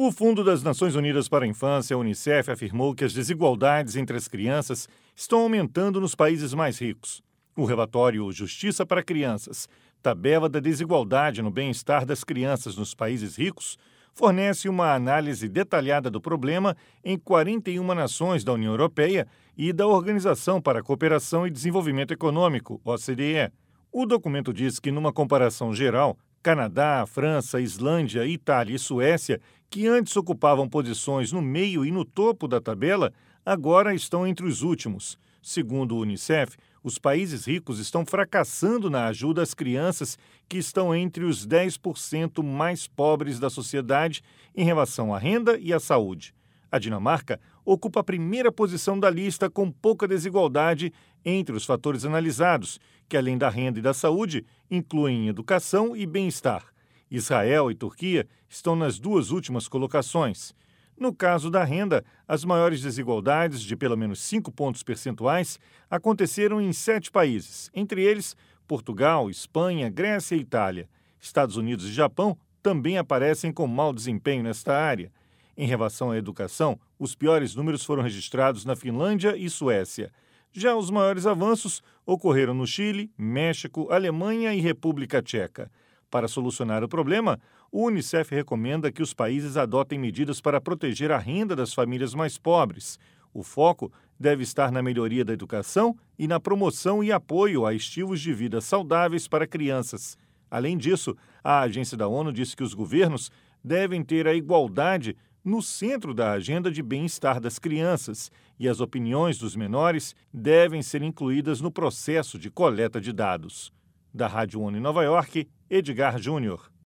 O Fundo das Nações Unidas para a Infância, a Unicef, afirmou que as desigualdades entre as crianças estão aumentando nos países mais ricos. O relatório Justiça para Crianças, Tabela da Desigualdade no Bem-Estar das Crianças nos Países Ricos, fornece uma análise detalhada do problema em 41 nações da União Europeia e da Organização para a Cooperação e Desenvolvimento Econômico, OCDE. O documento diz que, numa comparação geral, Canadá, França, Islândia, Itália e Suécia, que antes ocupavam posições no meio e no topo da tabela, agora estão entre os últimos. Segundo o Unicef, os países ricos estão fracassando na ajuda às crianças que estão entre os 10% mais pobres da sociedade em relação à renda e à saúde. A Dinamarca ocupa a primeira posição da lista com pouca desigualdade entre os fatores analisados, que além da renda e da saúde, incluem educação e bem-estar. Israel e Turquia estão nas duas últimas colocações. No caso da renda, as maiores desigualdades, de pelo menos 5 pontos percentuais, aconteceram em 7 países, entre eles Portugal, Espanha, Grécia e Itália. Estados Unidos e Japão também aparecem com mau desempenho nesta área. Em relação à educação, os piores números foram registrados na Finlândia e Suécia. Já os maiores avanços ocorreram no Chile, México, Alemanha e República Tcheca. Para solucionar o problema, o Unicef recomenda que os países adotem medidas para proteger a renda das famílias mais pobres. O foco deve estar na melhoria da educação e na promoção e apoio a estilos de vida saudáveis para crianças. Além disso, a agência da ONU diz que os governos devem ter a igualdade no centro da agenda de bem-estar das crianças e as opiniões dos menores devem ser incluídas no processo de coleta de dados. Da Rádio ONU em Nova York, Edgar Júnior.